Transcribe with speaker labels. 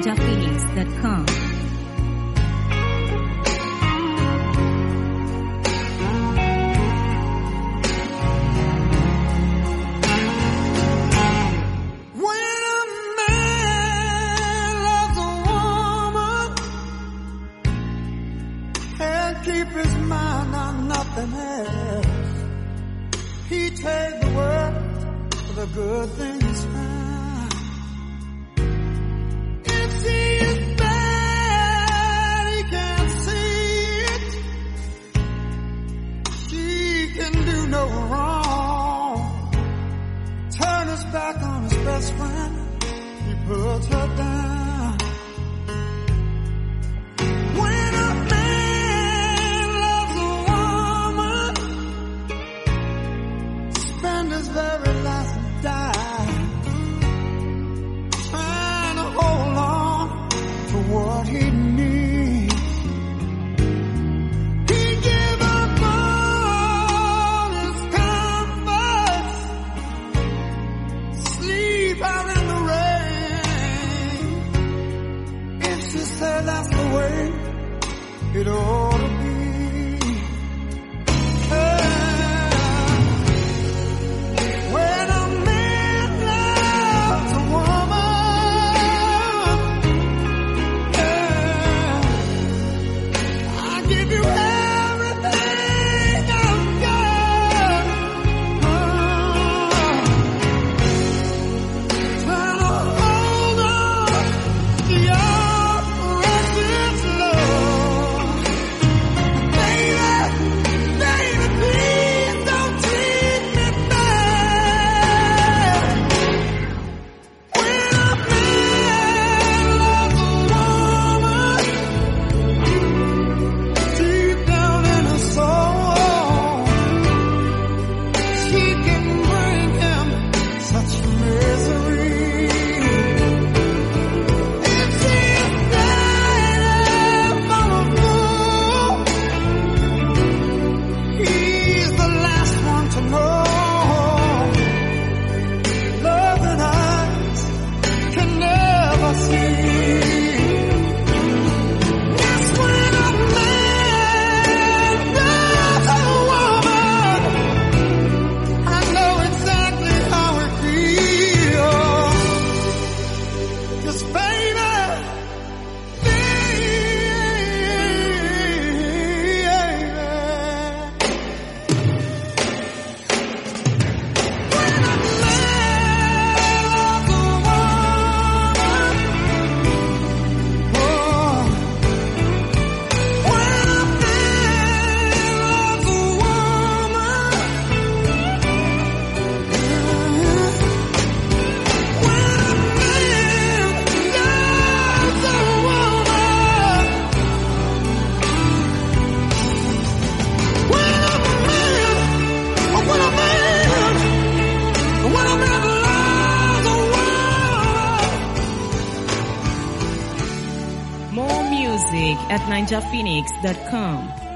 Speaker 1: ninjaphoenix.com.
Speaker 2: Keep his mind on nothing else. He take the world for the good things found. If she is bad, he can't see it. She can do no wrong. Turn his back on his best friend. He puts her down. His very last dime, trying to hold on to what he needs. He gave up all his comforts, sleep out in the rain. If she said that's the way it ought to be.
Speaker 1: More music at ninjaphoenix.com.